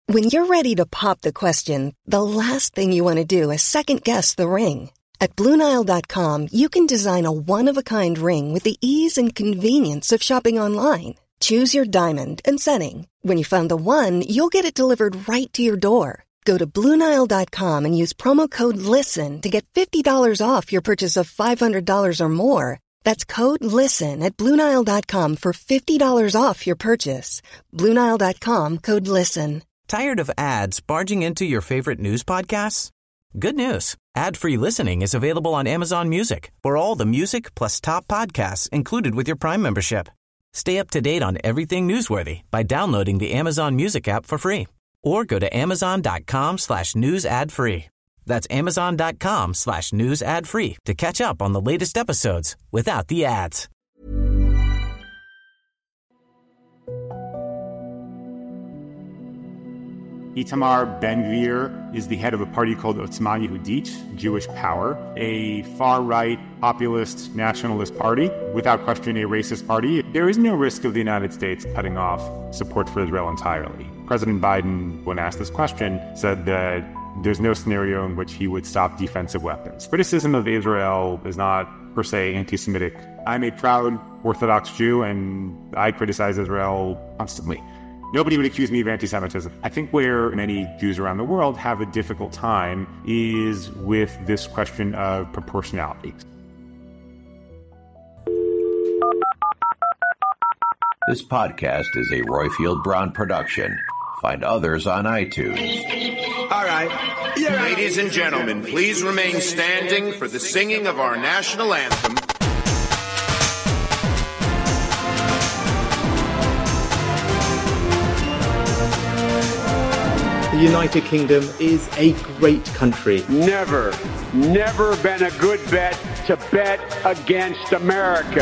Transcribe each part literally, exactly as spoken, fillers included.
When you're ready to pop the question, the last thing you want to do is second-guess the ring. At Blue Nile dot com, you can design a one-of-a-kind ring with the ease and convenience of shopping online. Choose your diamond and setting. When you find the one, you'll get it delivered right to your door. Go to Blue Nile dot com and use promo code LISTEN to get fifty dollars off your purchase of five hundred dollars or more. That's code LISTEN at Blue Nile dot com for fifty dollars off your purchase. Blue Nile dot com, code LISTEN. Tired of ads barging into your favorite news podcasts? Good news. Ad-free listening is available on Amazon Music for all the music plus top podcasts included with your Prime membership. Stay up to date on everything newsworthy by downloading the Amazon Music app for free or go to amazon.com slash news ad free. That's amazon.com slash news ad free to catch up on the latest episodes without the ads. Itamar Ben-Gvir is the head of a party called Otzma Yehudit, Jewish Power, a far-right, populist, nationalist party, without question a racist party. There is no risk of the United States cutting off support for Israel entirely. President Biden, when asked this question, said that there's no scenario in which he would stop defensive weapons. Criticism of Israel is not, per se, anti-Semitic. I'm a proud Orthodox Jew, and I criticize Israel constantly. Nobody would accuse me of anti-Semitism. I think where many Jews around the world have a difficult time is with this question of proportionality. This podcast is a Royfield Brown production. Find others on iTunes. All right. Yeah. Ladies and gentlemen, please remain standing for the singing of our national anthem. The United Kingdom is a great country. Never, never been a good bet to bet against America.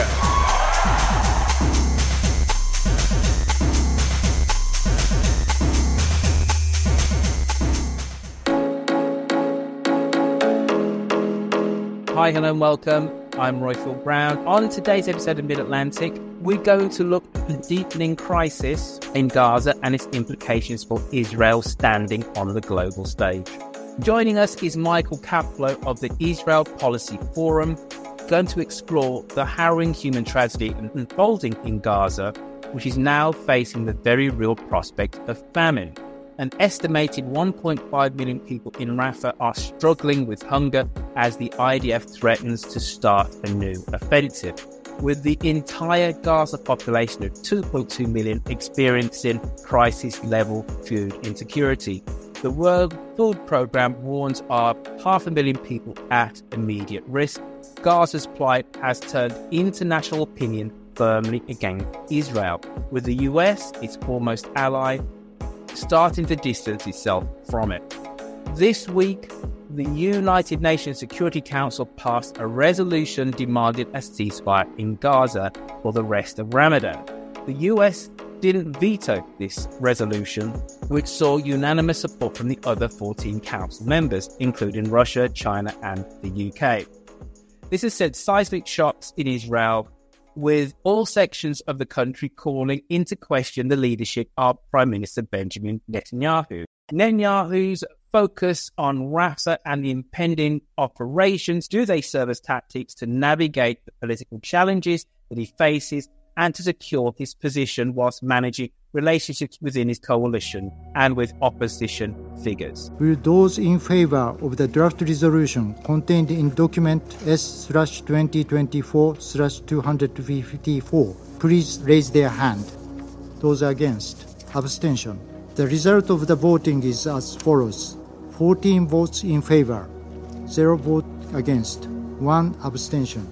Hi, hello and welcome. I'm Royfield Brown. On today's episode of Mid-Atlantic, we're going to look at the deepening crisis in Gaza and its implications for Israel's standing on the global stage. Joining us is Michael Kaplow of the Israel Policy Forum, going to explore the harrowing human tragedy unfolding in Gaza, which is now facing the very real prospect of famine. An estimated one point five million people in Rafah are struggling with hunger as the I D F threatens to start a new offensive, with the entire Gaza population of two point two million experiencing crisis-level food insecurity. The World Food Programme warns of half a million people at immediate risk. Gaza's plight has turned international opinion firmly against Israel, with the U S, its foremost ally, starting to distance itself from it. This week, the United Nations Security Council passed a resolution demanding a ceasefire in Gaza for the rest of Ramadan. The U S didn't veto this resolution, which saw unanimous support from the other fourteen council members, including Russia, China, and the U K. This has sent seismic shocks in Israel, with all sections of the country calling into question the leadership of Prime Minister Benjamin Netanyahu. Netanyahu's focus on Rafah and the impending operations, do they serve as tactics to navigate the political challenges that he faces and to secure his position whilst managing relationships within his coalition and with opposition figures? Will those in favor of the draft resolution contained in document S twenty twenty-four two fifty-four please raise their hand? Those against? Abstention. The result of the voting is as follows. fourteen votes in favor, zero vote against, one abstention.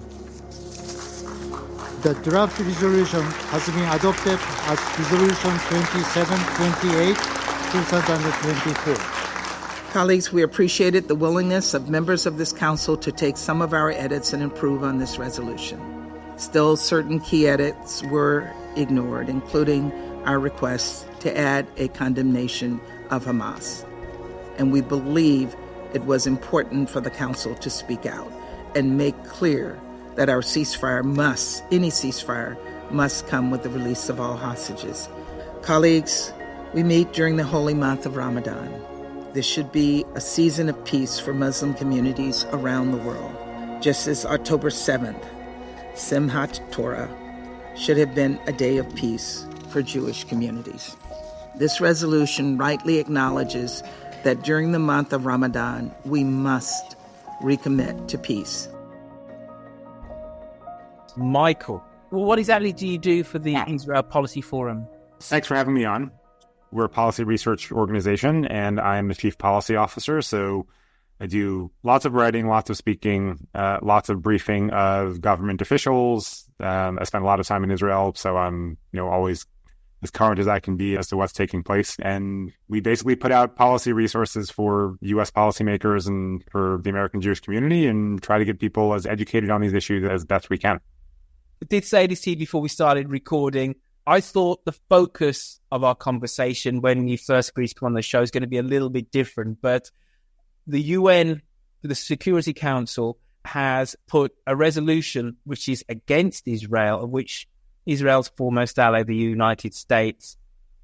The draft resolution has been adopted as Resolution twenty-seven twenty-eight, twenty twenty-four. Colleagues, we appreciated the willingness of members of this council to take some of our edits and improve on this resolution. Still, certain key edits were ignored, including our request to add a condemnation of Hamas. And we believe it was important for the council to speak out and make clear that our ceasefire must, any ceasefire, must come with the release of all hostages. Colleagues, We meet during the holy month of Ramadan. This should be a season of peace for Muslim communities around the world, just as October seventh, Simchat Torah, should have been a day of peace for Jewish communities. This resolution rightly acknowledges that during the month of Ramadan, we must recommit to peace. Michael, well, what exactly do you do for the Israel Policy Forum? Thanks for having me on. We're a policy research organization, and I'm the chief policy officer. So I do lots of writing, lots of speaking, uh, lots of briefing of government officials. Um, I spend a lot of time in Israel, so I'm you know always as current as I can be as to what's taking place. And we basically put out policy resources for U S policymakers and for the American Jewish community, and try to get people as educated on these issues as best we can. I did say this to you before we started recording. I thought the focus of our conversation when you first agreed to come on the show is going to be a little bit different, but the U N, the Security Council, has put a resolution which is against Israel, of which Israel's foremost ally, the United States,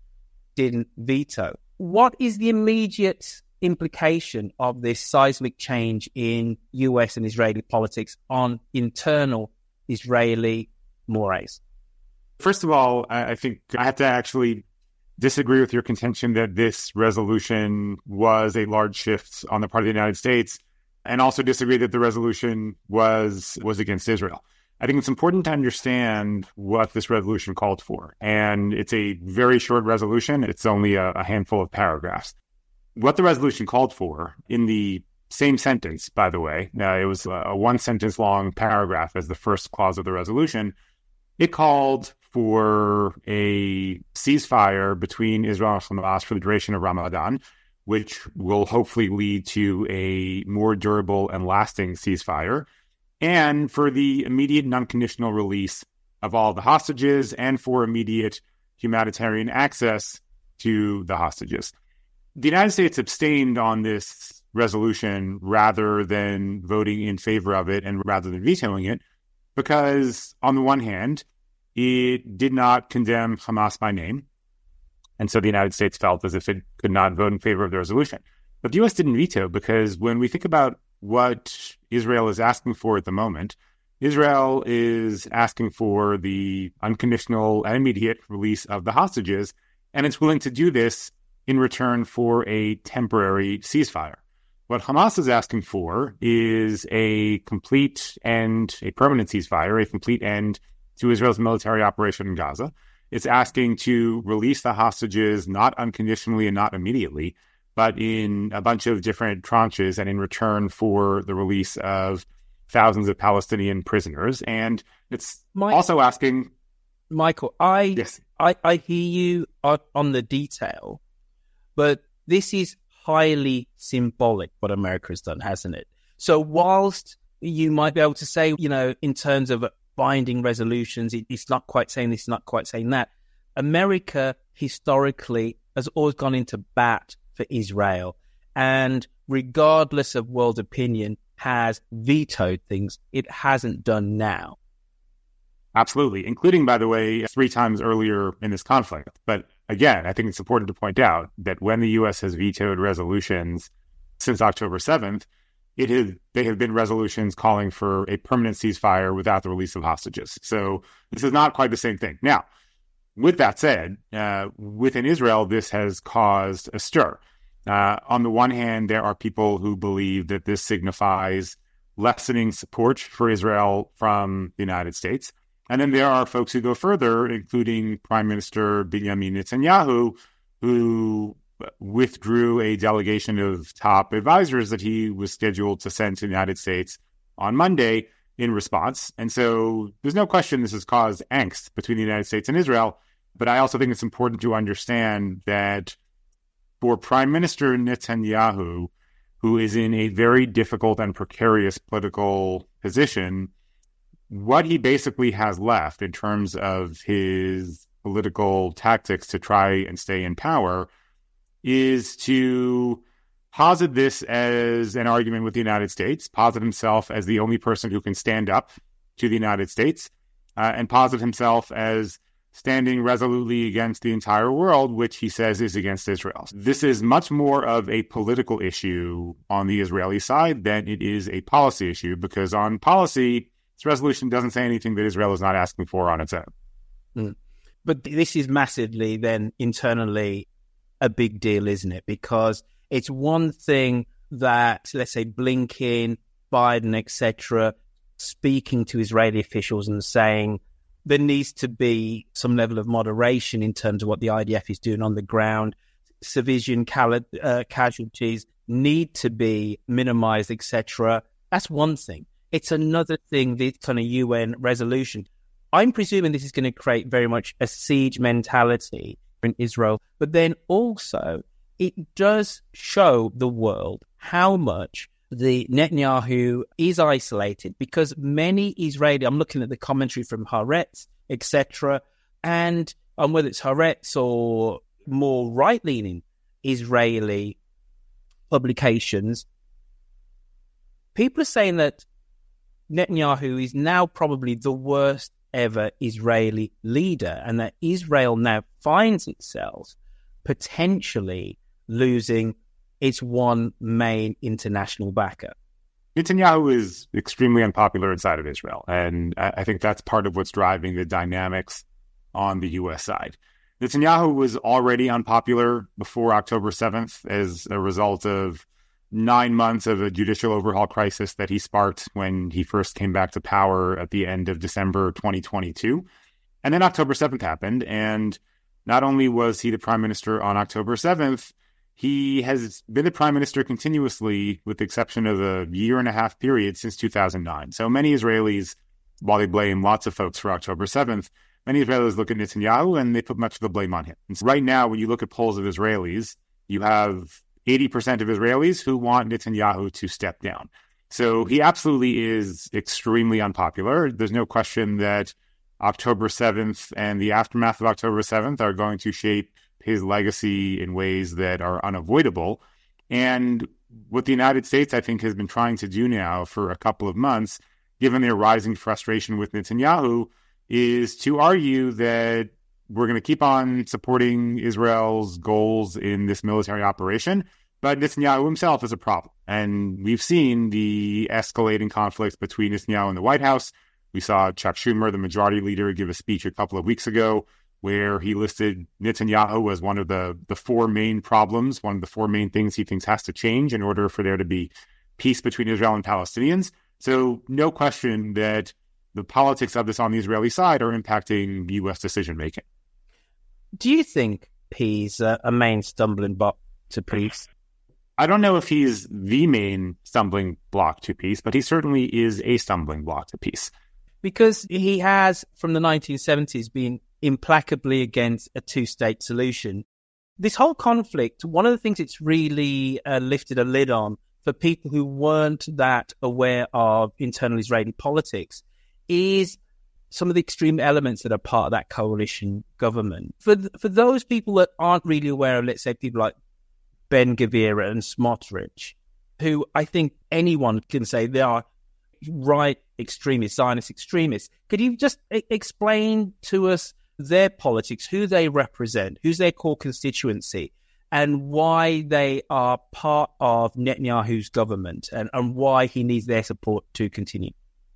didn't veto. What is the immediate implication of this seismic change in U S and Israeli politics on internal Israeli mores? First of all, I think I have to actually disagree with your contention that this resolution was a large shift on the part of the United States, and also disagree that the resolution was was against Israel. I think it's important to understand what this resolution called for, and it's a very short resolution. It's only a, a handful of paragraphs. What the resolution called for, in the same sentence, by the way, uh, it was a, a one-sentence long paragraph as the first clause of the resolution. It called for a ceasefire between Israel and Hamas for the duration of Ramadan, which will hopefully lead to a more durable and lasting ceasefire, and for the immediate and unconditional release of all the hostages, and for immediate humanitarian access to the hostages. The United States abstained on this resolution rather than voting in favor of it and rather than vetoing it, because on the one hand, it did not condemn Hamas by name, and so the United States felt as if it could not vote in favor of the resolution. But the U S didn't veto, because when we think about what Israel is asking for at the moment, Israel is asking for the unconditional and immediate release of the hostages, and it's willing to do this in return for a temporary ceasefire. What Hamas is asking for is a complete end, a permanent ceasefire, a complete end to Israel's military operation in Gaza. It's asking to release the hostages not unconditionally and not immediately, but in a bunch of different tranches, and in return for the release of thousands of Palestinian prisoners. And it's My, also asking... Michael, I, yes. I, I hear you on, on the detail, but this is highly symbolic what America has done, hasn't it? So whilst you might be able to say, you know, in terms of binding resolutions, it, it's not quite saying this, not quite saying that, America historically has always gone into bat for Israel, and regardless of world opinion, has vetoed things it hasn't done now. Absolutely, including, by the way, three times earlier in this conflict. But again, I think it's important to point out that when the U S has vetoed resolutions since October seventh, it has, they have been resolutions calling for a permanent ceasefire without the release of hostages. So this is not quite the same thing. Now, with that said, uh, within Israel, this has caused a stir. Uh, on the one hand, there are people who believe that this signifies lessening support for Israel from the United States. And then there are folks who go further, including Prime Minister Benjamin Netanyahu, who withdrew a delegation of top advisors that he was scheduled to send to the United States on Monday in response. And so there's no question this has caused angst between the United States and Israel. But I also think it's important to understand that for Prime Minister Netanyahu, who is in a very difficult and precarious political position, what he basically has left in terms of his political tactics to try and stay in power is to posit this as an argument with the United States, posit himself as the only person who can stand up to the United States, uh, and posit himself as standing resolutely against the entire world, which he says is against Israel. This is much more of a political issue on the Israeli side than it is a policy issue, because on policy, this resolution doesn't say anything that Israel is not asking for on its own. Mm. But this is massively then internally a big deal, isn't it? Because it's one thing that, let's say, Blinken, Biden, et cetera, speaking to Israeli officials and saying there needs to be some level of moderation in terms of what the I D F is doing on the ground. Civilian cal- uh, casualties need to be minimized, et cetera. That's one thing. It's another thing, this kind of U N resolution. I'm presuming this is going to create very much a siege mentality in Israel, but then also it does show the world how much the Netanyahu is isolated, because many Israeli, I'm looking at the commentary from Haaretz, et cetera, and um, whether it's Haaretz or more right-leaning Israeli publications, people are saying that Netanyahu is now probably the worst ever Israeli leader, and that Israel now finds itself potentially losing its one main international backer. Netanyahu is extremely unpopular inside of Israel, and I think that's part of what's driving the dynamics on the U S side. Netanyahu was already unpopular before October seventh as a result of nine months of a judicial overhaul crisis that he sparked when he first came back to power at the end of December twenty twenty-two. And then October seventh happened, and not only was he the prime minister on October seventh, he has been the prime minister continuously, with the exception of a year and a half period since two thousand nine. So many Israelis, while they blame lots of folks for October seventh, many Israelis look at Netanyahu and they put much of the blame on him. And so right now, when you look at polls of Israelis, you have eighty percent of Israelis who want Netanyahu to step down. So he absolutely is extremely unpopular. There's no question that October seventh and the aftermath of October seventh are going to shape his legacy in ways that are unavoidable. And what the United States, I think, has been trying to do now for a couple of months, given their rising frustration with Netanyahu, is to argue that we're going to keep on supporting Israel's goals in this military operation, but Netanyahu himself is a problem. And we've seen the escalating conflicts between Netanyahu and the White House. We saw Chuck Schumer, the majority leader, give a speech a couple of weeks ago where he listed Netanyahu as one of the, the four main problems, one of the four main things he thinks has to change in order for there to be peace between Israel and Palestinians. So no question that the politics of this on the Israeli side are impacting U S decision-making. Do you think he's uh, a main stumbling block to peace? I don't know if he's the main stumbling block to peace, but he certainly is a stumbling block to peace. Because he has, from the nineteen seventies, been implacably against a two-state solution. This whole conflict, one of the things it's really uh, lifted a lid on for people who weren't that aware of internal Israeli politics is some of the extreme elements that are part of that coalition government. For th- for those people that aren't really aware of, let's say, people like Ben Gvir and Smotrich, who I think anyone can say they are right extremists, Zionist extremists. Could you just e- explain to us their politics, who they represent, who's their core constituency, and why they are part of Netanyahu's government, and, and why he needs their support to continue?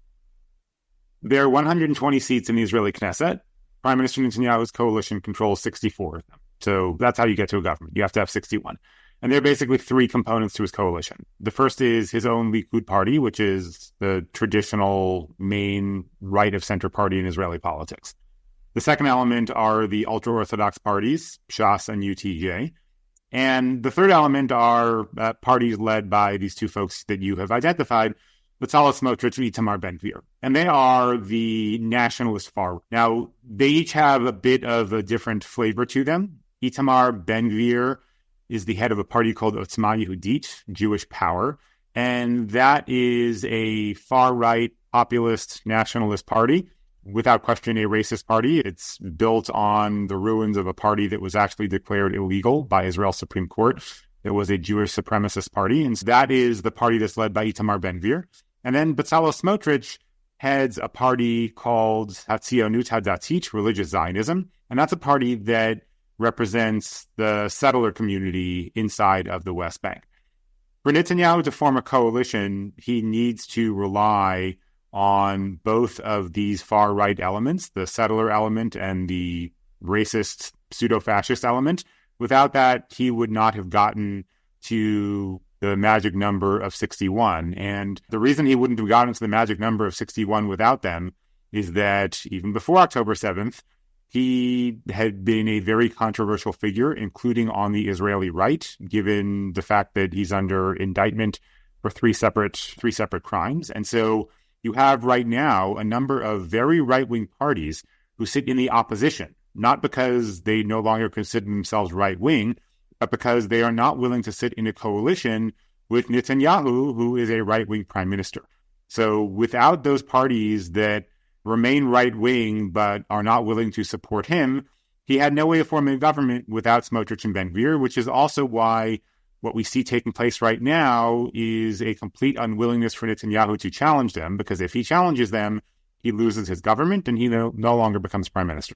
There are one hundred twenty seats in the Israeli Knesset. Prime Minister Netanyahu's coalition controls sixty-four of them. So that's how you get to a government. You have to have sixty-one. And there are basically three components to his coalition. The first is his own Likud party, which is the traditional main right-of-center party in Israeli politics. The second element are the ultra-Orthodox parties, Shas and U T J. And the third element are uh, parties led by these two folks that you have identified, Bezalel Smotrich and Itamar Ben-Gvir. And they are the nationalist far. Now, they each have a bit of a different flavor to them. Itamar Ben-Gvir is the head of a party called Otzma Yehudit, Jewish Power. And that is a far-right populist nationalist party, without question a racist party. It's built on the ruins of a party that was actually declared illegal by Israel's Supreme Court. It was a Jewish supremacist party. And so that is the party that's led by Itamar Ben-Gvir. And then Bezalel Smotrich heads a party called Hatzionut Hadatit, Religious Zionism, and that's a party that represents the settler community inside of the West Bank. For Netanyahu to form a coalition, he needs to rely on both of these far-right elements, the settler element and the racist, pseudo-fascist element. Without that, he would not have gotten to the magic number of sixty-one. And the reason he wouldn't have gotten to the magic number of sixty-one without them is that even before October seventh, he had been a very controversial figure, including on the Israeli right, given the fact that he's under indictment for three separate three separate crimes. And so you have right now a number of very right-wing parties who sit in the opposition, not because they no longer consider themselves right-wing, but because they are not willing to sit in a coalition with Netanyahu, who is a right-wing prime minister. So without those parties that remain right-wing but are not willing to support him, he had no way of forming a government without Smotrich and Ben-Gvir, which is also why what we see taking place right now is a complete unwillingness for Netanyahu to challenge them, because if he challenges them, he loses his government and he no, no longer becomes prime minister.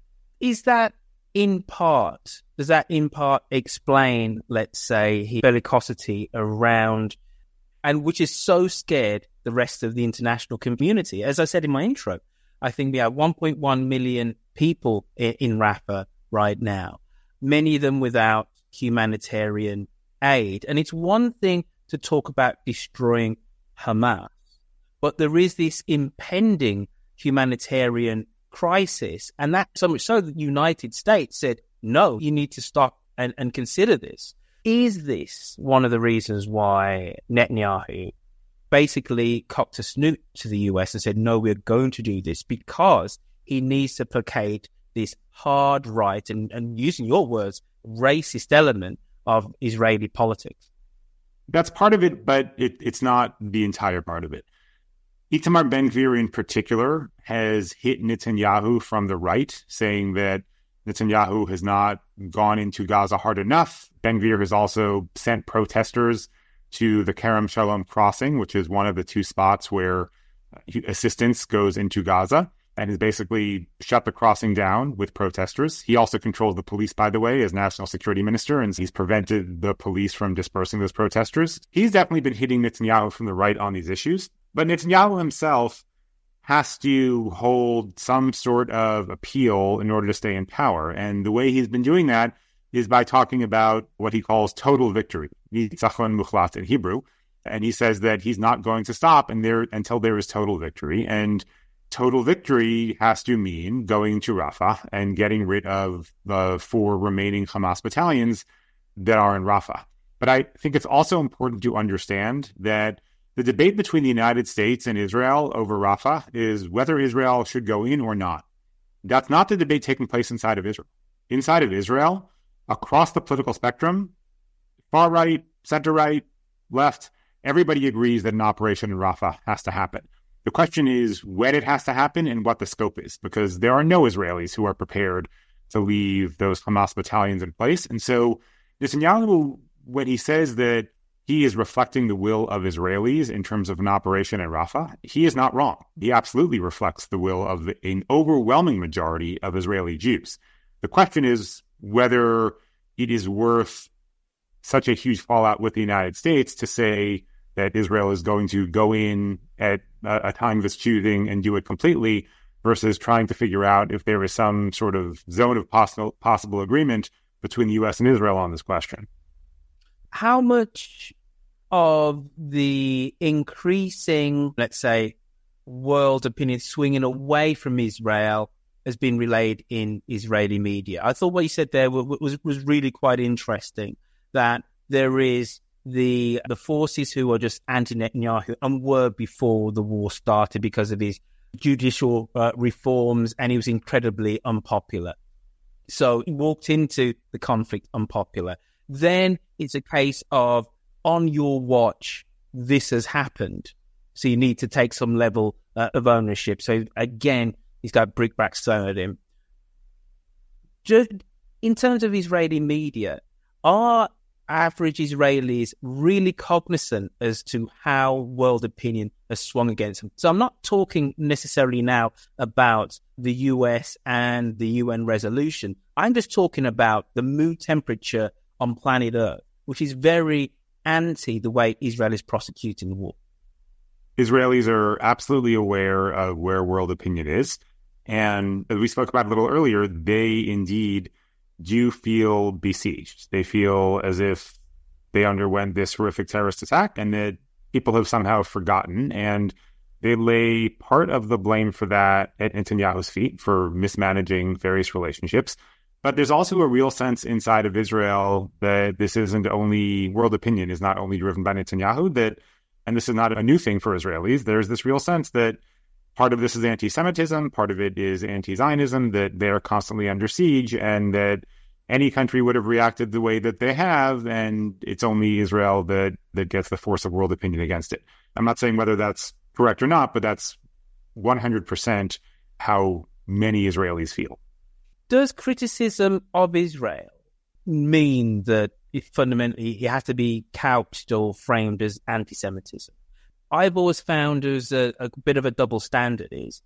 Is that in part, does that in part explain, let's say, his bellicosity around, and which is so scared the rest of the international community? As I said in my intro, I think we have one point one million people in, in Rafah right now, many of them without humanitarian aid. And it's one thing to talk about destroying Hamas, but there is this impending humanitarian crisis, and that so much so that the United States said, no, you need to stop and, and consider this. Is this one of the reasons why Netanyahu basically cocked a snoot to the U S and said, no, we're going to do this, because he needs to placate this hard right and, and using your words, racist element of Israeli politics? That's part of it, but it, it's not the entire part of it. Itamar Ben-Gvir in particular has hit Netanyahu from the right, saying that Netanyahu has not gone into Gaza hard enough. Ben-Gvir has also sent protesters to the Kerem Shalom crossing, which is one of the two spots where assistance goes into Gaza, and has basically shut the crossing down with protesters. He also controls the police, by the way, as national security minister, and he's prevented the police from dispersing those protesters. He's definitely been hitting Netanyahu from the right on these issues. But Netanyahu himself has to hold some sort of appeal in order to stay in power. And the way he's been doing that is by talking about what he calls total victory, nitzachon muchlat in Hebrew. And he says that he's not going to stop and there until there is total victory. And total victory has to mean going to Rafah and getting rid of the four remaining Hamas battalions that are in Rafah. But I think it's also important to understand that the debate between the United States and Israel over Rafah is whether Israel should go in or not. That's not the debate taking place inside of Israel. Inside of Israel, across the political spectrum, far right, center right, left, everybody agrees that an operation in Rafah has to happen. The question is when it has to happen and what the scope is, because there are no Israelis who are prepared to leave those Hamas battalions in place. And so Netanyahu, when he says that he is reflecting the will of Israelis in terms of an operation in Rafah, he is not wrong. He absolutely reflects the will of the, an overwhelming majority of Israeli Jews. The question is whether it is worth such a huge fallout with the United States to say that Israel is going to go in at a, a time of its choosing and do it completely, versus trying to figure out if there is some sort of zone of possible possible agreement between the U S and Israel on this question. How much of the increasing, let's say, world opinion swinging away from Israel has been relayed in Israeli media? I thought what you said there was, was, was really quite interesting, that there is the the forces who are just anti-Netanyahu and were before the war started because of his judicial uh, reforms, and he was incredibly unpopular. So he walked into the conflict unpopular. Then it's a case of, on your watch, this has happened. So you need to take some level uh, of ownership. So again, he's got brickbats thrown at him. Just in terms of Israeli media, are average Israelis really cognizant as to how world opinion has swung against them? So I'm not talking necessarily now about the U S and the U N resolution. I'm just talking about the mood temperature on planet Earth, which is very anti the way Israel is prosecuting the war. Israelis are absolutely aware of where world opinion is. And as we spoke about a little earlier, they indeed do feel besieged. They feel as if they underwent this horrific terrorist attack and that people have somehow forgotten. And they lay part of the blame for that at Netanyahu's feet for mismanaging various relationships. But there's also a real sense inside of Israel that this isn't only, world opinion is not only driven by Netanyahu, that, and this is not a new thing for Israelis, there's this real sense that part of this is anti-Semitism, part of it is anti-Zionism, that they're constantly under siege, and that any country would have reacted the way that they have, and it's only Israel that, that gets the force of world opinion against it. I'm not saying whether that's correct or not, but that's one hundred percent how many Israelis feel. Does criticism of Israel mean that it fundamentally it has to be couched or framed as anti-Semitism? I've always found as a, a bit of a double standard is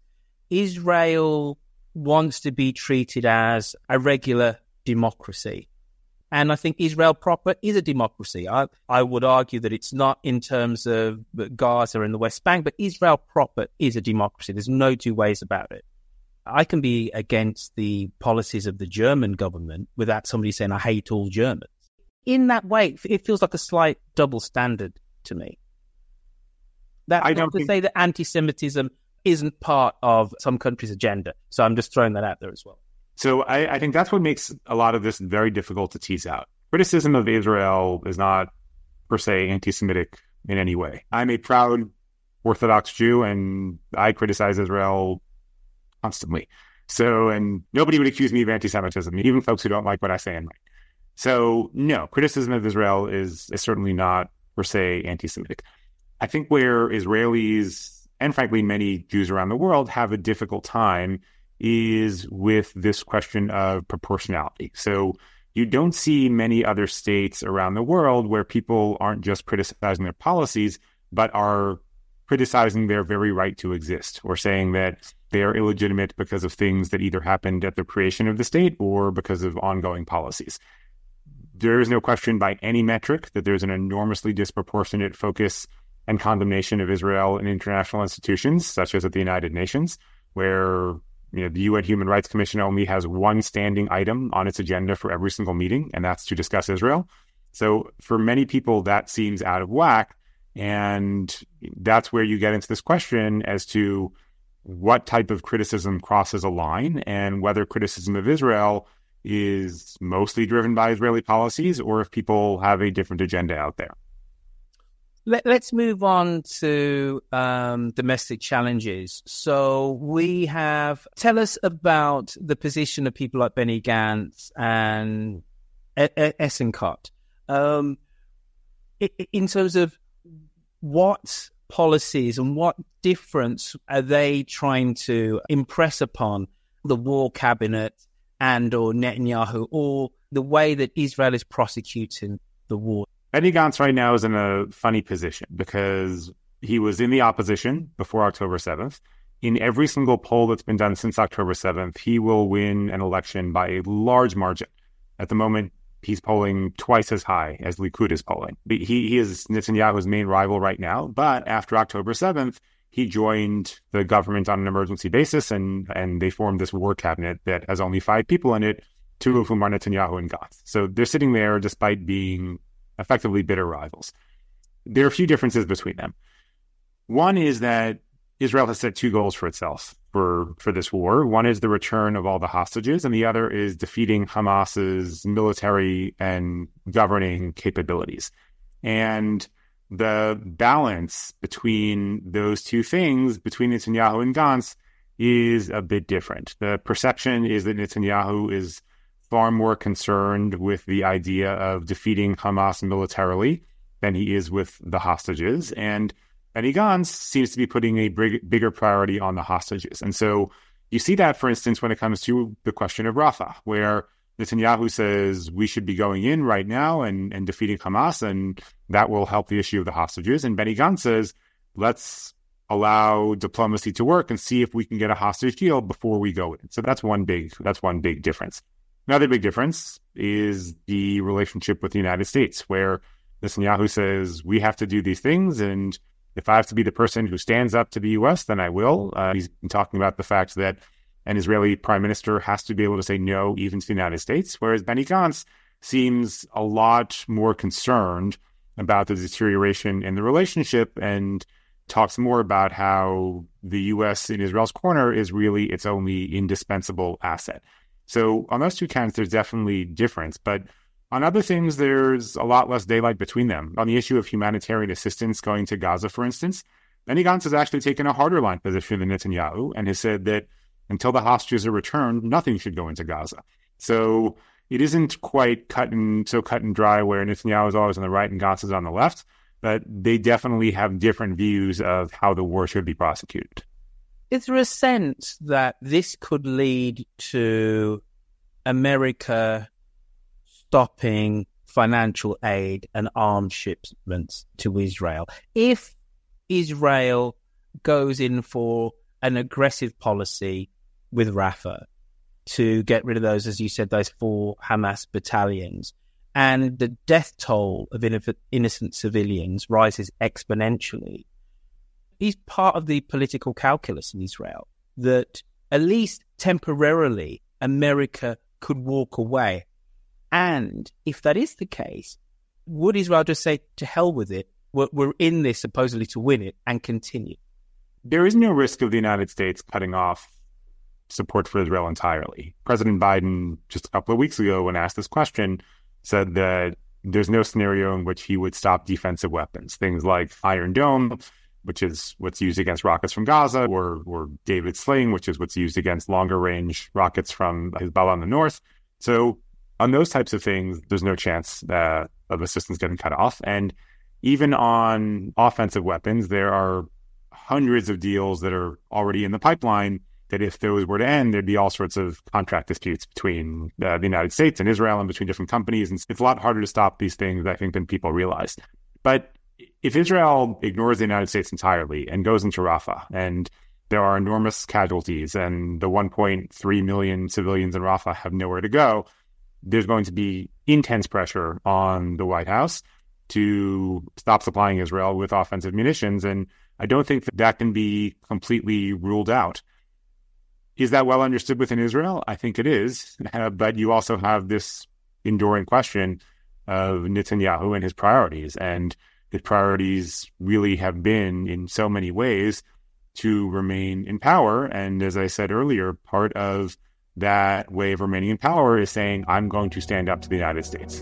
Israel wants to be treated as a regular democracy. And I think Israel proper is a democracy. I, I would argue that it's not in terms of Gaza and the West Bank, but Israel proper is a democracy. There's no two ways about it. I can be against the policies of the German government without somebody saying, I hate all Germans. In that way, it feels like a slight double standard to me. That's I not don't to think... say that anti-Semitism isn't part of some country's agenda. So I'm just throwing that out there as well. So I, I think that's what makes a lot of this very difficult to tease out. Criticism of Israel is not per se anti-Semitic in any way. I'm a proud Orthodox Jew, and I criticize Israel constantly. So, and nobody would accuse me of anti-Semitism, even folks who don't like what I say and write. So, no, criticism of Israel is, is certainly not per se anti-Semitic. I think where Israelis, and frankly many Jews around the world, have a difficult time is with this question of proportionality. So you don't see many other states around the world where people aren't just criticizing their policies, but are criticizing their very right to exist, or saying that they are illegitimate because of things that either happened at the creation of the state or because of ongoing policies. There is no question by any metric that there's an enormously disproportionate focus and condemnation of Israel in international institutions, such as at the United Nations, where you know, the U N Human Rights Commission only has one standing item on its agenda for every single meeting, and that's to discuss Israel. So for many people, that seems out of whack. And that's where you get into this question as to what type of criticism crosses a line, and whether criticism of Israel is mostly driven by Israeli policies, or if people have a different agenda out there. Let, let's move on to um, domestic challenges. So we have, tell us about the position of people like Benny Gantz and Eisenkot um, in terms of what policies and what difference are they trying to impress upon the war cabinet and or Netanyahu, or the way that Israel is prosecuting the war? Benny Gantz right now is in a funny position because he was in the opposition before October seventh. In every single poll that's been done since October seventh, he will win an election by a large margin. At the moment, he's polling twice as high as Likud is polling. He, he is Netanyahu's main rival right now, but after October seventh, he joined the government on an emergency basis, and, and they formed this war cabinet that has only five people in it, two of whom are Netanyahu and Gantz. So they're sitting there despite being effectively bitter rivals. There are a few differences between them. One is that Israel has set two goals for itself for, for this war. One is the return of all the hostages, and the other is defeating Hamas's military and governing capabilities. And the balance between those two things, between Netanyahu and Gantz, is a bit different. The perception is that Netanyahu is far more concerned with the idea of defeating Hamas militarily than he is with the hostages. And Benny Gantz seems to be putting a big, bigger priority on the hostages. And so you see that, for instance, when it comes to the question of Rafah, where Netanyahu says we should be going in right now and, and defeating Hamas, and that will help the issue of the hostages. And Benny Gantz says, let's allow diplomacy to work and see if we can get a hostage deal before we go in. So that's one big that's one big difference. Another big difference is the relationship with the United States, where Netanyahu says we have to do these things, and if I have to be the person who stands up to the U S, then I will. Uh, he's been talking about the fact that an Israeli prime minister has to be able to say no even to the United States, whereas Benny Gantz seems a lot more concerned about the deterioration in the relationship and talks more about how the U S in Israel's corner is really its only indispensable asset. So on those two counts, there's definitely difference. But on other things, there's a lot less daylight between them. On the issue of humanitarian assistance going to Gaza, for instance, Benny Gantz has actually taken a harder line position than Netanyahu and has said that until the hostages are returned, nothing should go into Gaza. So it isn't quite cut and so cut and dry where Netanyahu is always on the right and Gantz is on the left, but they definitely have different views of how the war should be prosecuted. Is there a sense that this could lead to America stopping financial aid and arms shipments to Israel if Israel goes in for an aggressive policy with Rafah to get rid of those, as you said, those four Hamas battalions, and the death toll of innocent civilians rises exponentially? Is part of the political calculus in Israel that at least temporarily America could walk away? And if that is the case, would Israel just say, to hell with it, we're, we're in this supposedly to win it, and continue? There is no risk of the United States cutting off support for Israel entirely. President Biden, just a couple of weeks ago, when asked this question, said that there's no scenario in which he would stop defensive weapons, things like Iron Dome, which is what's used against rockets from Gaza, or or David Sling, which is what's used against longer-range rockets from Hezbollah in the north. So on those types of things, there's no chance uh, of assistance getting cut off. And even on offensive weapons, there are hundreds of deals that are already in the pipeline that if those were to end, there'd be all sorts of contract disputes between uh, the United States and Israel and between different companies. And it's a lot harder to stop these things, I think, than people realize. But if Israel ignores the United States entirely and goes into Rafah, and there are enormous casualties, and the one point three million civilians in Rafah have nowhere to go, there's going to be intense pressure on the White House to stop supplying Israel with offensive munitions. And I don't think that that can be completely ruled out. Is that well understood within Israel? I think it is. Uh, but you also have this enduring question of Netanyahu and his priorities. And his priorities really have been, in so many ways, to remain in power. And as I said earlier, part of that way of remaining in power is saying, I'm going to stand up to the United States.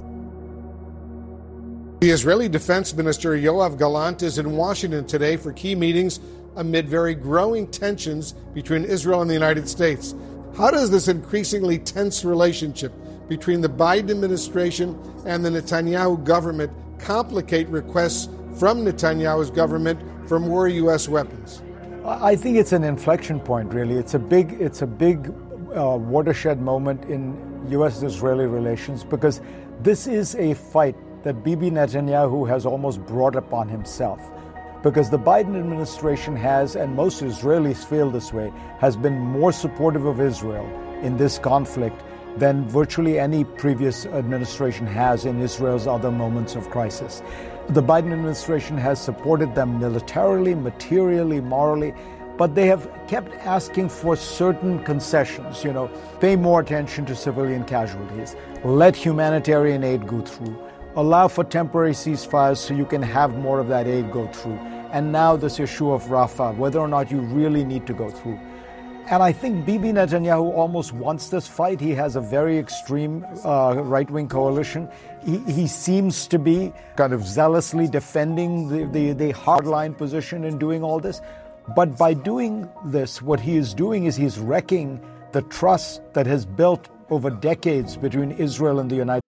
The Israeli Defense Minister Yoav Gallant is in Washington today for key meetings amid very growing tensions between Israel and the United States. How does this increasingly tense relationship between the Biden administration and the Netanyahu government complicate requests from Netanyahu's government for more U S weapons? I think it's an inflection point, really. It's a big, it's a big uh, watershed moment in U S-Israeli relations, because this is a fight that Bibi Netanyahu has almost brought upon himself. Because the Biden administration has, and most Israelis feel this way, has been more supportive of Israel in this conflict than virtually any previous administration has in Israel's other moments of crisis. The Biden administration has supported them militarily, materially, morally, but they have kept asking for certain concessions, you know, pay more attention to civilian casualties, let humanitarian aid go through, allow for temporary ceasefires so you can have more of that aid go through. And now this issue of Rafah, whether or not you really need to go through. And I think Bibi Netanyahu almost wants this fight. He has a very extreme uh, right-wing coalition. He, he seems to be kind of zealously defending the, the, the hardline position in doing all this. But by doing this, what he is doing is he's wrecking the trust that has built over decades between Israel and the United States.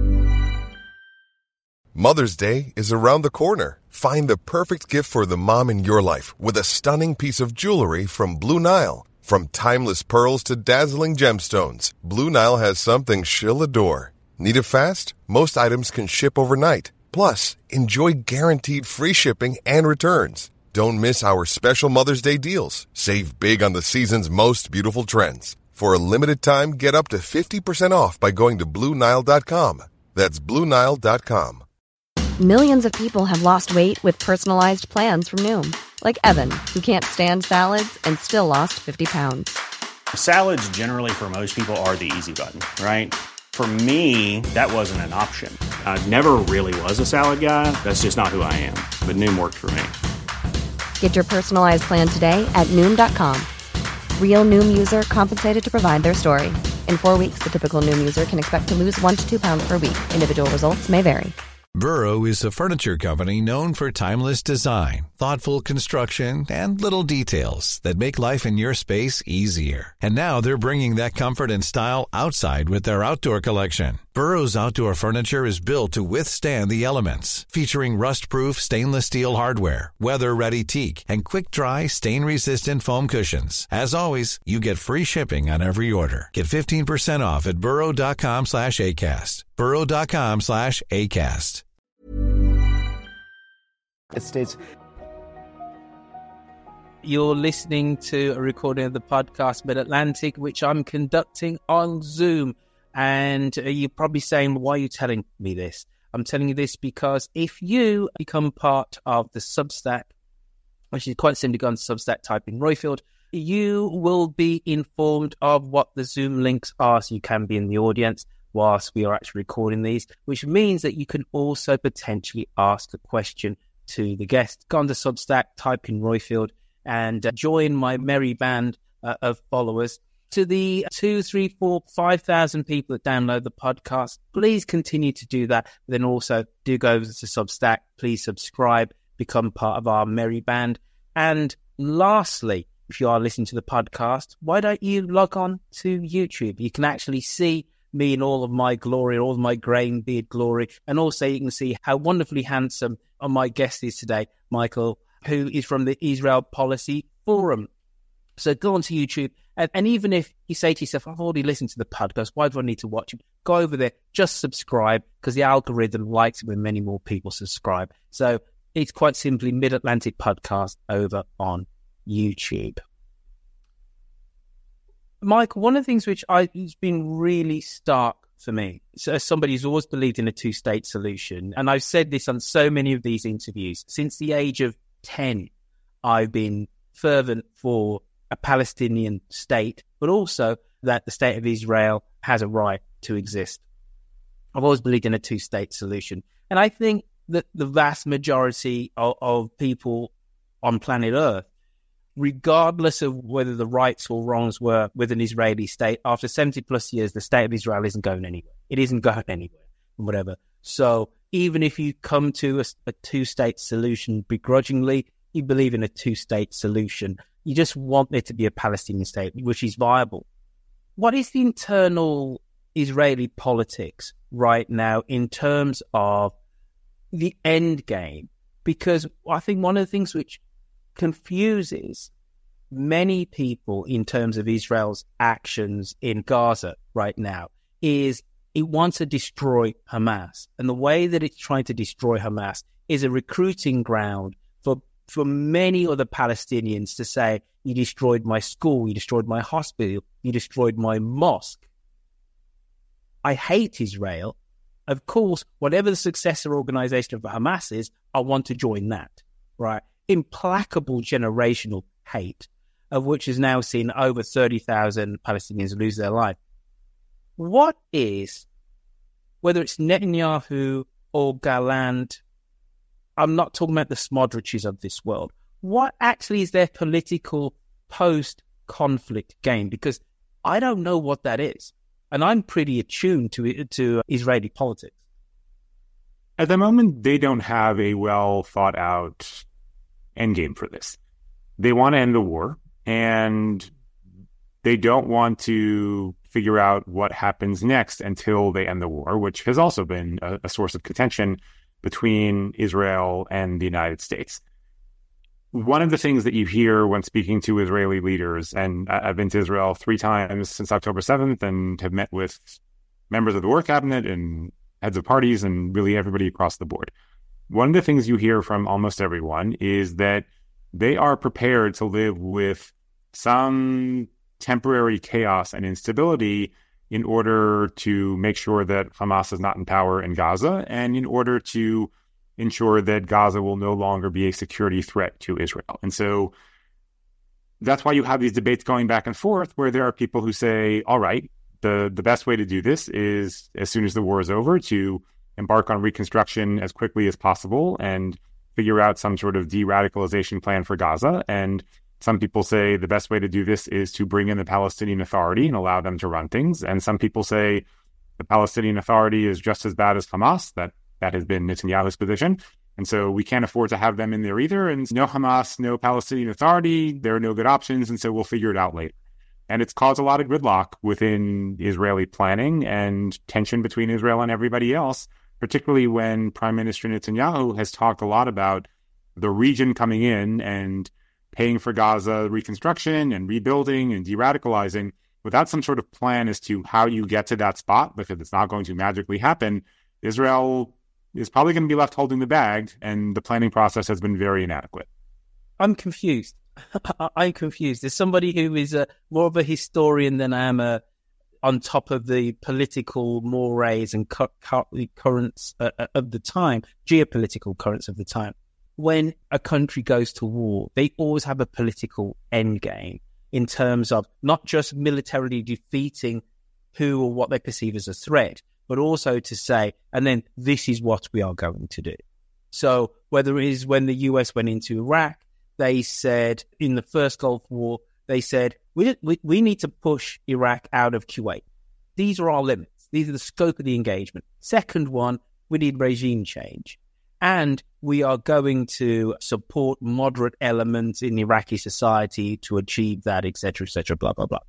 Mother's Day is around the corner. Find the perfect gift for the mom in your life with a stunning piece of jewelry from Blue Nile. From timeless pearls to dazzling gemstones, Blue Nile has something she'll adore. Need it fast? Most items can ship overnight. Plus, enjoy guaranteed free shipping and returns. Don't miss our special Mother's Day deals. Save big on the season's most beautiful trends. For a limited time, get up to fifty percent off by going to Blue Nile dot com. That's Blue Nile dot com. Millions of people have lost weight with personalized plans from Noom. Like Evan, who can't stand salads and still lost fifty pounds. Salads generally for most people are the easy button, right? For me, that wasn't an option. I never really was a salad guy. That's just not who I am. But Noom worked for me. Get your personalized plan today at Noom dot com. Real Noom user compensated to provide their story. In four weeks, the typical Noom user can expect to lose one to two pounds per week. Individual results may vary. Burrow is a furniture company known for timeless design, thoughtful construction, and little details that make life in your space easier. And now they're bringing that comfort and style outside with their outdoor collection. Burrow's outdoor furniture is built to withstand the elements, featuring rust-proof stainless steel hardware, weather-ready teak, and quick-dry, stain-resistant foam cushions. As always, you get free shipping on every order. Get fifteen percent off at burrow dot com slash ACAST. burrow dot com slash ACAST. States. You're listening to a recording of the podcast Mid-Atlantic, which I'm conducting on Zoom. And you're probably saying, why are you telling me this? I'm telling you this because if you become part of the Substack, which is quite simply go on Substack, type in Roifield, you will be informed of what the Zoom links are, so you can be in the audience whilst we are actually recording these, which means that you can also potentially ask a question to the guest. Go on to Substack, type in Roifield, and uh, join my merry band uh, of followers. To the two, three, four, five thousand people that download the podcast, please continue to do that. But then also do go over to Substack. Please subscribe, become part of our merry band. And lastly, if you are listening to the podcast, why don't you log on to YouTube? You can actually see me in all of my glory, all of my grey and beard glory. And also you can see how wonderfully handsome my guest is today, Michael, who is from the Israel Policy Forum. So go onto YouTube, and, and even if you say to yourself, I've already listened to the podcast, why do I need to watch it? Go over there, just subscribe, because the algorithm likes it when many more people subscribe. So it's quite simply Mid-Atlantic Podcast over on YouTube. Michael, one of the things which I, has been really stark for me, so as somebody who's always believed in a two-state solution, and I've said this on so many of these interviews, since the age of ten, I've been fervent for a Palestinian state, but also that the state of Israel has a right to exist. I've always believed in a two-state solution. And I think that the vast majority of, of people on planet Earth, regardless of whether the rights or wrongs were with an Israeli state, after seventy plus years, the state of Israel isn't going anywhere. It isn't going anywhere, whatever. So even if you come to a, a two-state solution begrudgingly, you believe in a two-state solution. You just want there to be a Palestinian state, which is viable. What is the internal Israeli politics right now in terms of the end game? Because I think one of the things which confuses many people in terms of Israel's actions in Gaza right now is it wants to destroy Hamas. And the way that it's trying to destroy Hamas is a recruiting ground for, for many other Palestinians to say, you destroyed my school, you destroyed my hospital, you destroyed my mosque. I hate Israel. Of course, whatever the successor organization of Hamas is, I want to join that, right? Implacable generational hate, of which has now seen over thirty thousand Palestinians lose their life. What is, whether it's Netanyahu or Gallant, I'm not talking about the Smodriches of this world, what actually is their political post-conflict game? Because I don't know what that is. And I'm pretty attuned to to Israeli politics. At the moment, they don't have a well thought out endgame for this. They want to end the war, and they don't want to figure out what happens next until they end the war, which has also been a, a source of contention between Israel and the United States. One of the things that you hear when speaking to Israeli leaders, and I've been to Israel three times since October seventh and have met with members of the War Cabinet and heads of parties and really everybody across the board. One of the things you hear from almost everyone is that they are prepared to live with some temporary chaos and instability in order to make sure that Hamas is not in power in Gaza and in order to ensure that Gaza will no longer be a security threat to Israel. And so that's why you have these debates going back and forth where there are people who say, all right, the, the best way to do this is as soon as the war is over to embark on reconstruction as quickly as possible and figure out some sort of de-radicalization plan for Gaza. And some people say the best way to do this is to bring in the Palestinian Authority and allow them to run things. And some people say the Palestinian Authority is just as bad as Hamas. That that has been Netanyahu's position. And so we can't afford to have them in there either. And no Hamas, no Palestinian Authority, there are no good options. And so we'll figure it out later. And it's caused a lot of gridlock within Israeli planning and tension between Israel and everybody else, particularly when Prime Minister Netanyahu has talked a lot about the region coming in and paying for Gaza reconstruction and rebuilding and de-radicalizing without some sort of plan as to how you get to that spot, because it's not going to magically happen. Israel is probably going to be left holding the bag, and the planning process has been very inadequate. I'm confused. I'm confused. As somebody who is a, more of a historian than I am a, on top of the political mores and cu- cu- currents uh, of the time, geopolitical currents of the time. When a country goes to war, they always have a political endgame in terms of not just militarily defeating who or what they perceive as a threat, but also to say, and then this is what we are going to do. So whether it is when the U S went into Iraq, they said in the first Gulf War, they said, we, we, we need to push Iraq out of Kuwait. These are our limits. These are the scope of the engagement. Second one, we need regime change. And we are going to support moderate elements in Iraqi society to achieve that, et cetera, et cetera, blah, blah, blah.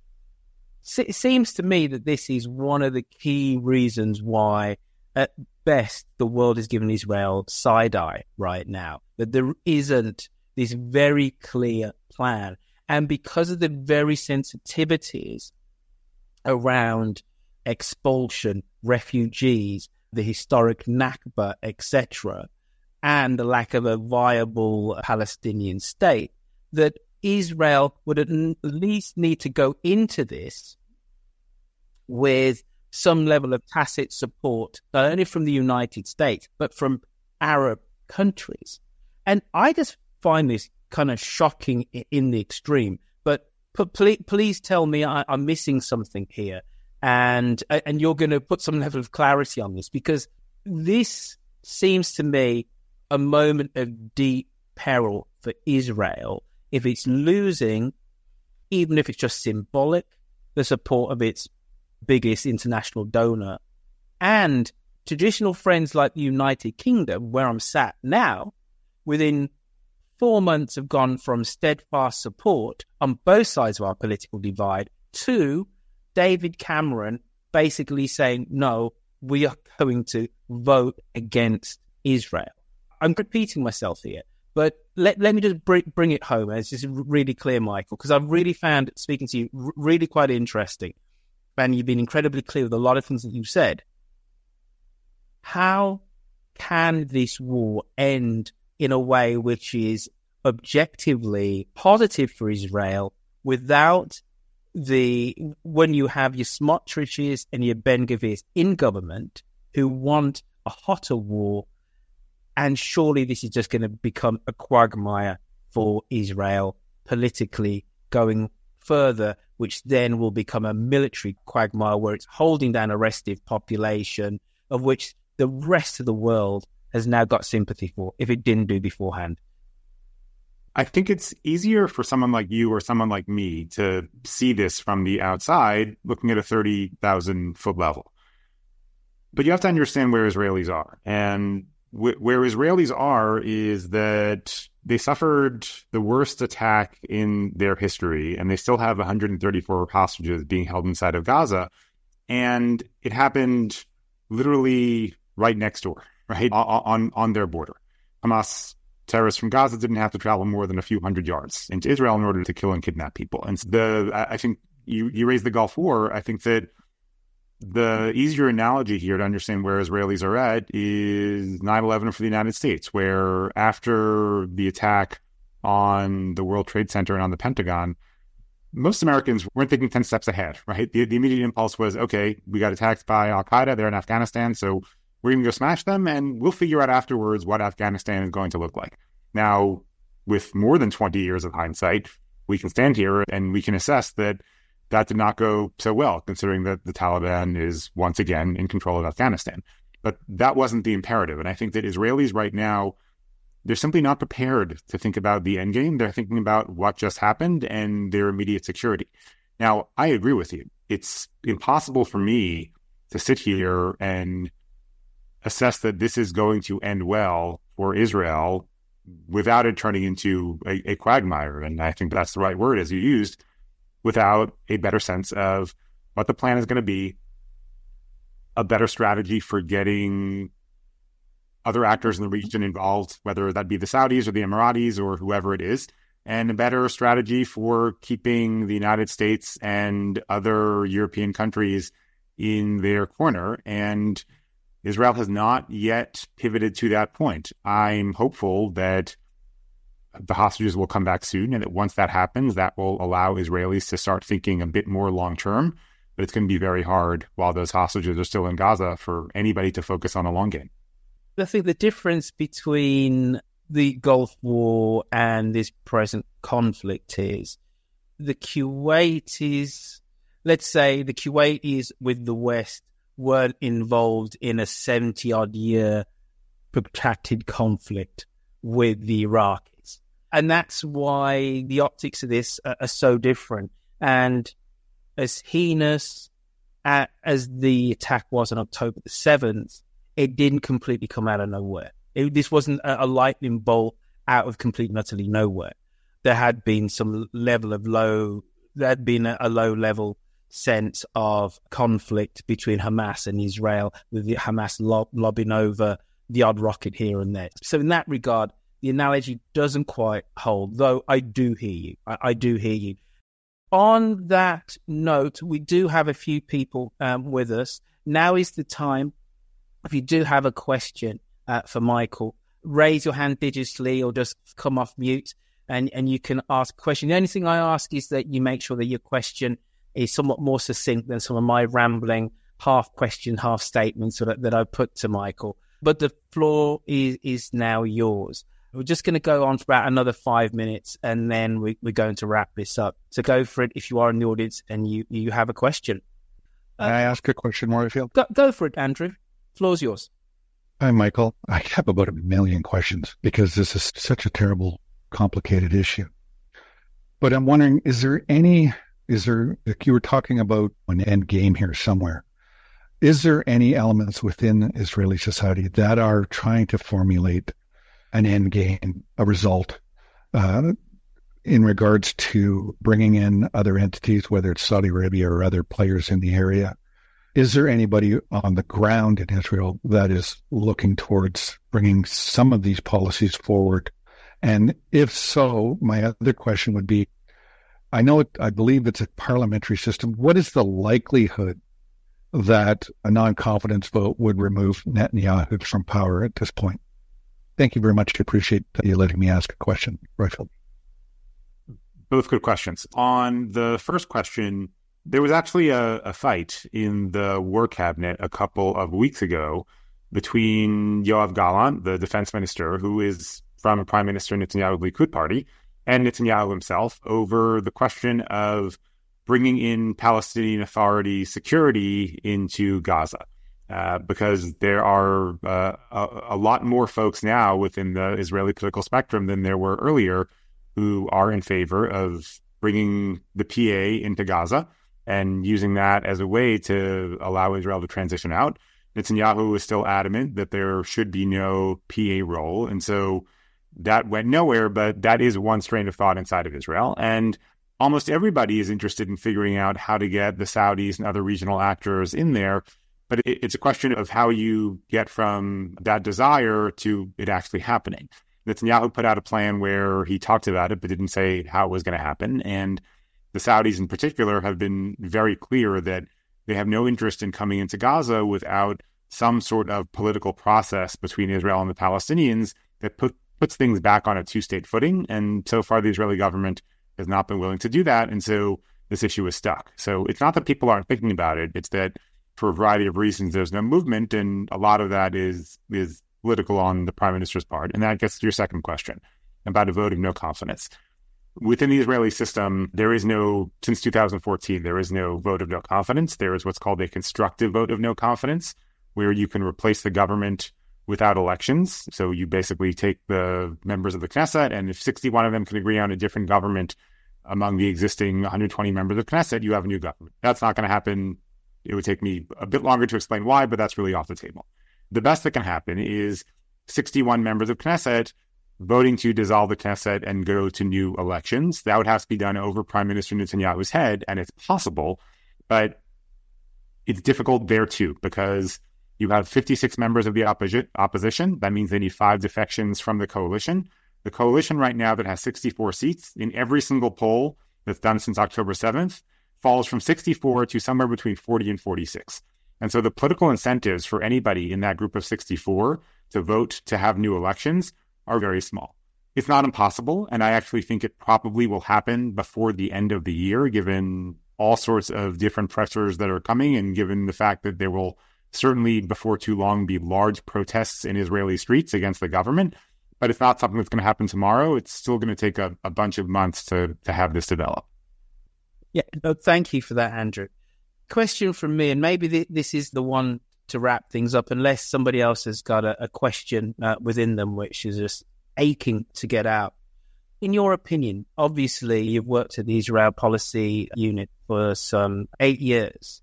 It seems to me that this is one of the key reasons why, at best, the world is giving Israel side-eye right now, that there isn't this very clear plan. And because of the very sensitivities around expulsion, refugees, the historic Nakba, et cetera, and the lack of a viable Palestinian state, that Israel would at least need to go into this with some level of tacit support, not only from the United States, but from Arab countries. And I just find this kind of shocking in the extreme. But, but please, please tell me I, I'm missing something here. And, and you're going to put some level of clarity on this, because this seems to me a moment of deep peril for Israel if it's losing, even if it's just symbolic, the support of its biggest international donor and traditional friends like the United Kingdom, where I'm sat now, within four months have gone from steadfast support on both sides of our political divide to David Cameron basically saying, no, we are going to vote against Israel. I'm repeating myself here, but let, let me just bring, bring it home. It's just really clear, Michael, because I've really found speaking to you r- really quite interesting. And you've been incredibly clear with a lot of things that you've said. How can this war end in a way which is objectively positive for Israel without the, when you have your Smotriches and your Ben-Gvirs in government who want a hotter war, and surely this is just going to become a quagmire for Israel politically going further, which then will become a military quagmire where it's holding down a restive population of which the rest of the world has now got sympathy for, if it didn't do beforehand. I think it's easier for someone like you or someone like me to see this from the outside, looking at a thirty thousand foot level. But you have to understand where Israelis are. And wh- where Israelis are is that they suffered the worst attack in their history, and they still have one hundred thirty-four hostages being held inside of Gaza. And it happened literally right next door, right, on, on, on their border. Hamas terrorists from Gaza didn't have to travel more than a few hundred yards into Israel in order to kill and kidnap people. And the I think you, you raised the Gulf War. I think that the easier analogy here to understand where Israelis are at is nine eleven for the United States, where after the attack on the World Trade Center and on the Pentagon, most Americans weren't thinking ten steps ahead, right? The, the immediate impulse was, okay, we got attacked by Al-Qaeda. They're in Afghanistan, so we're going to go smash them, and we'll figure out afterwards what Afghanistan is going to look like. Now, with more than twenty years of hindsight, we can stand here and we can assess that that did not go so well, considering that the Taliban is once again in control of Afghanistan. But that wasn't the imperative. And I think that Israelis right now, they're simply not prepared to think about the end game. They're thinking about what just happened and their immediate security. Now, I agree with you. It's impossible for me to sit here and assess that this is going to end well for Israel without it turning into a, a quagmire. And I think that's the right word, as you used, without a better sense of what the plan is going to be, a better strategy for getting other actors in the region involved, whether that be the Saudis or the Emiratis or whoever it is, and a better strategy for keeping the United States and other European countries in their corner. And Israel has not yet pivoted to that point. I'm hopeful that the hostages will come back soon, and that once that happens, that will allow Israelis to start thinking a bit more long-term. But it's going to be very hard while those hostages are still in Gaza for anybody to focus on the long game. I think the difference between the Gulf War and this present conflict is the Kuwaitis, let's say the Kuwaitis with the West weren't involved in a seventy-odd year protracted conflict with the Iraqis. And that's why the optics of this are, are so different. And as heinous uh, as the attack was on October the seventh, it didn't completely come out of nowhere. It, this wasn't a, a lightning bolt out of completely and utterly nowhere. There had been some level of low, there had been a, a low level sense of conflict between Hamas and Israel, with the Hamas lob, lobbing over the odd rocket here and there. So in that regard, the analogy doesn't quite hold, though I do hear you. I, I do hear you. On that note, we do have a few people um, with us. Now is the time. If you do have a question uh, for Michael, raise your hand digitally or just come off mute and, and you can ask a question. The only thing I ask is that you make sure that your question is somewhat more succinct than some of my rambling half question, half statements that, that I put to Michael. But the floor is, is now yours. We're just going to go on for about another five minutes and then we, we're going to wrap this up. So go for it if you are in the audience and you, you have a question. Uh, May I ask a question, Roifield? Go, go for it, Andrew. Floor's yours. Hi, Michael. I have about a million questions because this is such a terrible, complicated issue. But I'm wondering, is there any, is there, like you were talking about an end game here somewhere, is there any elements within Israeli society that are trying to formulate an end game, a result, uh, in regards to bringing in other entities, whether it's Saudi Arabia or other players in the area? Is there anybody on the ground in Israel that is looking towards bringing some of these policies forward? And if so, my other question would be, I know, it, I believe it's a parliamentary system. What is the likelihood that a non-confidence vote would remove Netanyahu from power at this point? Thank you very much. I appreciate you letting me ask a question, Roifield. Both good questions. On the first question, there was actually a, a fight in the war cabinet a couple of weeks ago between Yoav Gallant, the defense minister, who is from Prime Minister Netanyahu Likud party, and Netanyahu himself over the question of bringing in Palestinian Authority security into Gaza. Uh, because there are uh, a, a lot more folks now within the Israeli political spectrum than there were earlier who are in favor of bringing the P A into Gaza and using that as a way to allow Israel to transition out. Netanyahu is still adamant that there should be no P A role. And so that went nowhere, but that is one strain of thought inside of Israel. And almost everybody is interested in figuring out how to get the Saudis and other regional actors in there. But it, it's a question of how you get from that desire to it actually happening. Netanyahu put out a plan where he talked about it, but didn't say how it was going to happen. And the Saudis in particular have been very clear that they have no interest in coming into Gaza without some sort of political process between Israel and the Palestinians that put, puts things back on a two-state footing. And so far, the Israeli government has not been willing to do that. And so this issue is stuck. So it's not that people aren't thinking about it. It's that for a variety of reasons, there's no movement. And a lot of that is is political on the prime minister's part. And that gets to your second question about a vote of no confidence. Within the Israeli system, there is no, since two thousand fourteen, there is no vote of no confidence. There is what's called a constructive vote of no confidence, where you can replace the government without elections. So you basically take the members of the Knesset, and if sixty-one of them can agree on a different government among the existing one hundred twenty members of Knesset, you have a new government. That's not going to happen. It would take me a bit longer to explain why, but that's really off the table. The best that can happen is sixty-one members of Knesset voting to dissolve the Knesset and go to new elections. That would have to be done over Prime Minister Netanyahu's head, and it's possible, but it's difficult there too, because you have fifty-six members of the opposi- opposition. That means they need five defections from the coalition. The coalition right now that has sixty-four seats in every single poll that's done since October seventh falls from sixty-four to somewhere between forty and forty-six. And so the political incentives for anybody in that group of sixty-four to vote to have new elections are very small. It's not impossible, and I actually think it probably will happen before the end of the year, given all sorts of different pressures that are coming, and given the fact that there will certainly before too long be large protests in Israeli streets against the government. But it's not something that's going to happen tomorrow. It's still going to take a, a bunch of months to, to have this develop. Yeah, no, thank you for that, Andrew. Question from me, and maybe th- this is the one to wrap things up, unless somebody else has got a, a question uh, within them which is just aching to get out. In your opinion, obviously you've worked at the Israel Policy Unit for some eight years.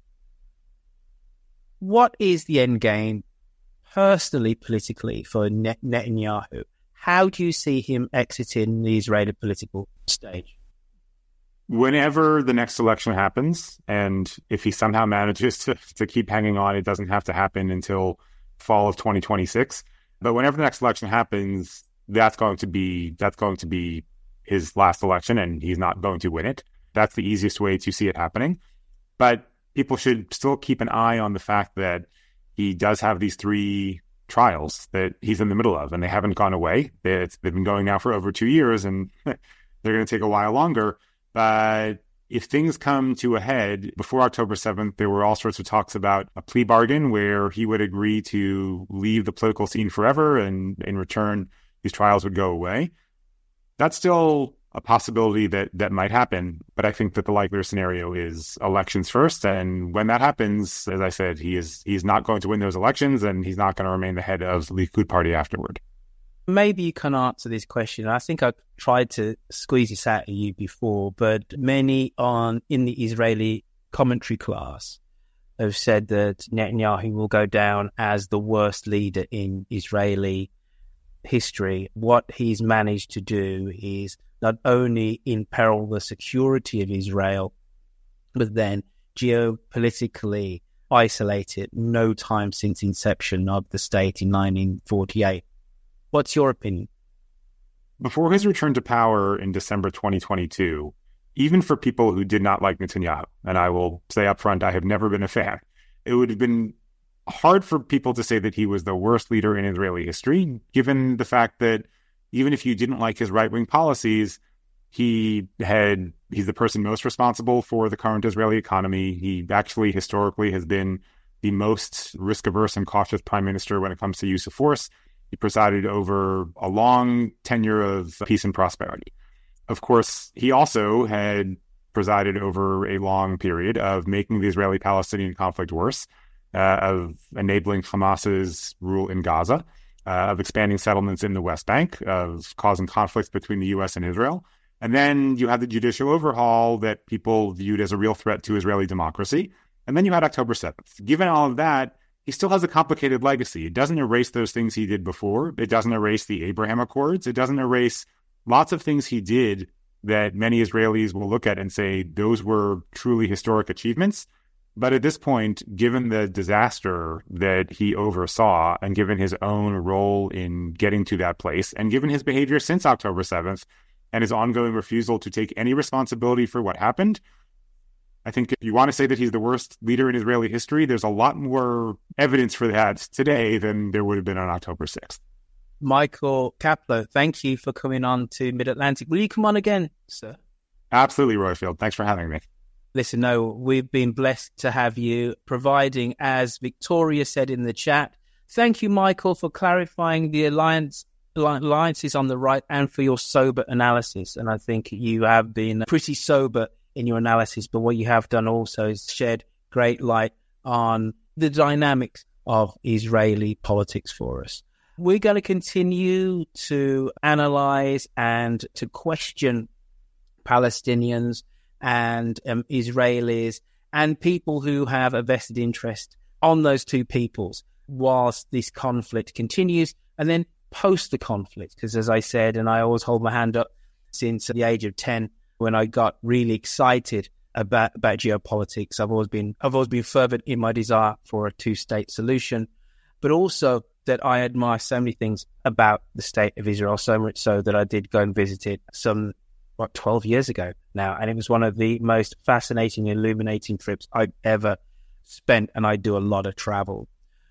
What is the end game, personally, politically, for Net- Netanyahu? How do you see him exiting the Israeli political stage? Whenever the next election happens, and if he somehow manages to, to keep hanging on, it doesn't have to happen until fall of twenty twenty-six. But whenever the next election happens, that's going to be that's going to be his last election, and he's not going to win it. That's the easiest way to see it happening. But people should still keep an eye on the fact that he does have these three trials that he's in the middle of, and they haven't gone away. They've been going now for over two years, and they're going to take a while longer. But if things come to a head, before October seventh, there were all sorts of talks about a plea bargain where he would agree to leave the political scene forever, and in return, these trials would go away. That's still a possibility that, that might happen, but I think that the likelier scenario is elections first. And when that happens, as I said, he is he's not going to win those elections, and he's not going to remain the head of the Likud party afterward. Maybe you can answer this question. I think I tried to squeeze this out of you before, but many on in the Israeli commentary class have said that Netanyahu will go down as the worst leader in Israeli history. What he's managed to do is not only imperil the security of Israel, but then geopolitically isolate it no time since inception of the state in nineteen forty-eight. What's your opinion? Before his return to power in December twenty twenty-two, even for people who did not like Netanyahu, and I will say up front, I have never been a fan, it would have been hard for people to say that he was the worst leader in Israeli history, given the fact that even if you didn't like his right-wing policies, he had he's the person most responsible for the current Israeli economy. He actually historically has been the most risk-averse and cautious prime minister when it comes to use of force. He presided over a long tenure of peace and prosperity. Of course, he also had presided over a long period of making the Israeli-Palestinian conflict worse, uh, of enabling Hamas's rule in Gaza, uh, of expanding settlements in the West Bank, of causing conflicts between the U S and Israel. And then you had the judicial overhaul that people viewed as a real threat to Israeli democracy. And then you had October seventh. Given all of that, he still has a complicated legacy. It doesn't erase those things he did before. It doesn't erase the Abraham Accords. It doesn't erase lots of things he did that many Israelis will look at and say those were truly historic achievements. But at this point, given the disaster that he oversaw and given his own role in getting to that place and given his behavior since October seventh and his ongoing refusal to take any responsibility for what happened, I think if you want to say that he's the worst leader in Israeli history, there's a lot more evidence for that today than there would have been on October sixth. Michael Kaplow, thank you for coming on to Mid-Atlantic. Will you come on again, sir? Absolutely, Roifield. Thanks for having me. Listen, no, we've been blessed to have you providing, as Victoria said in the chat. Thank you, Michael, for clarifying the alliance alliances on the right and for your sober analysis. And I think you have been pretty sober in your analysis, but what you have done also is shed great light on the dynamics of Israeli politics for us. We're going to continue to analyze and to question Palestinians and um, Israelis and people who have a vested interest on those two peoples whilst this conflict continues, and then post the conflict. Because as I said, and I always hold my hand up since the age of ten, when I got really excited about, about geopolitics, I've always been I've always been fervent in my desire for a two-state solution, but also that I admire so many things about the state of Israel, so much so that I did go and visit it some what, twelve years ago now. And it was one of the most fascinating, illuminating trips I've ever spent. And I do a lot of travel.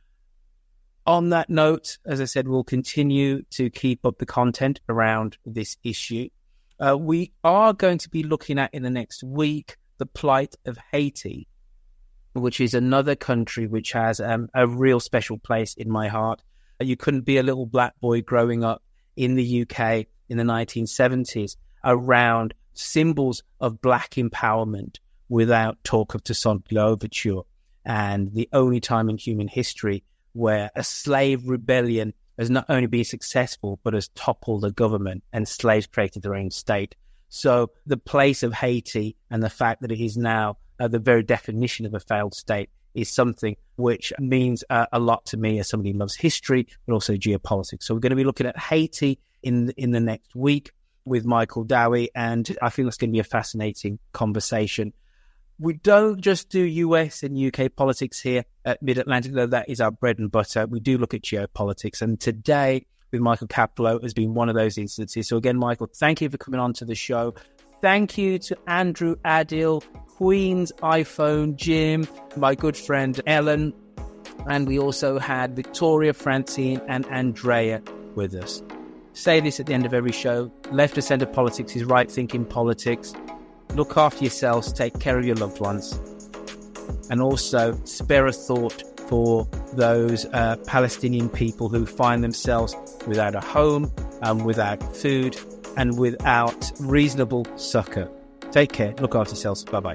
On that note, as I said, we'll continue to keep up the content around this issue. Uh, we are going to be looking at in the next week the plight of Haiti, which is another country which has um, a real special place in my heart. You couldn't be a little black boy growing up in the U K in the nineteen seventies around symbols of black empowerment without talk of Toussaint Louverture, and the only time in human history where a slave rebellion has not only been successful, but has toppled a government and slaves created their own state. So the place of Haiti and the fact that it is now uh, the very definition of a failed state is something which means uh, a lot to me as somebody who loves history, but also geopolitics. So we're going to be looking at Haiti in, in the next week with Michael Dowie, and I think that's going to be a fascinating conversation. We don't just do U S and U K politics here at Mid-Atlantic, though that is our bread and butter. We do look at geopolitics, and today with Michael Kaplow has been one of those instances. So again, Michael, thank you for coming on to the show. Thank you to Andrew Adil, Queen's iPhone, Jim, my good friend Ellen, and we also had Victoria, Francine, and Andrea with us. Say this at the end of every show: left of centre politics is right thinking politics. Look after yourselves, take care of your loved ones, and also spare a thought for those uh, Palestinian people who find themselves without a home, um, without food, and without reasonable succor. Take care, look after yourselves, bye-bye.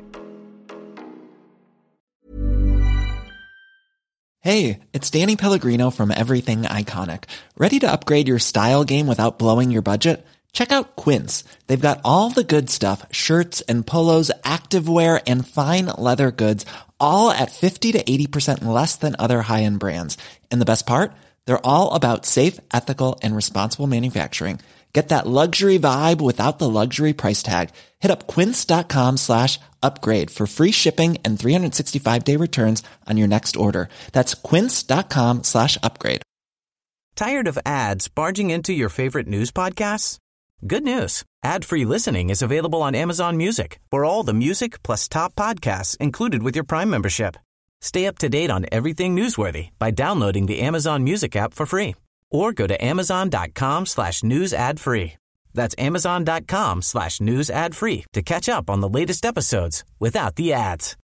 Hey, it's Danny Pellegrino from Everything Iconic. Ready to upgrade your style game without blowing your budget? Check out Quince. They've got all the good stuff, shirts and polos, activewear, and fine leather goods, all at fifty to eighty percent less than other high-end brands. And the best part? They're all about safe, ethical, and responsible manufacturing. Get that luxury vibe without the luxury price tag. Hit up quince.com slash upgrade for free shipping and three sixty-five day returns on your next order. That's quince.com slash upgrade. Tired of ads barging into your favorite news podcasts? Good news. Ad-free listening is available on Amazon Music for all the music plus top podcasts included with your Prime membership. Stay up to date on everything newsworthy by downloading the Amazon Music app for free, or go to amazon.com slash news ad free. That's amazon.com slash news ad free to catch up on the latest episodes without the ads.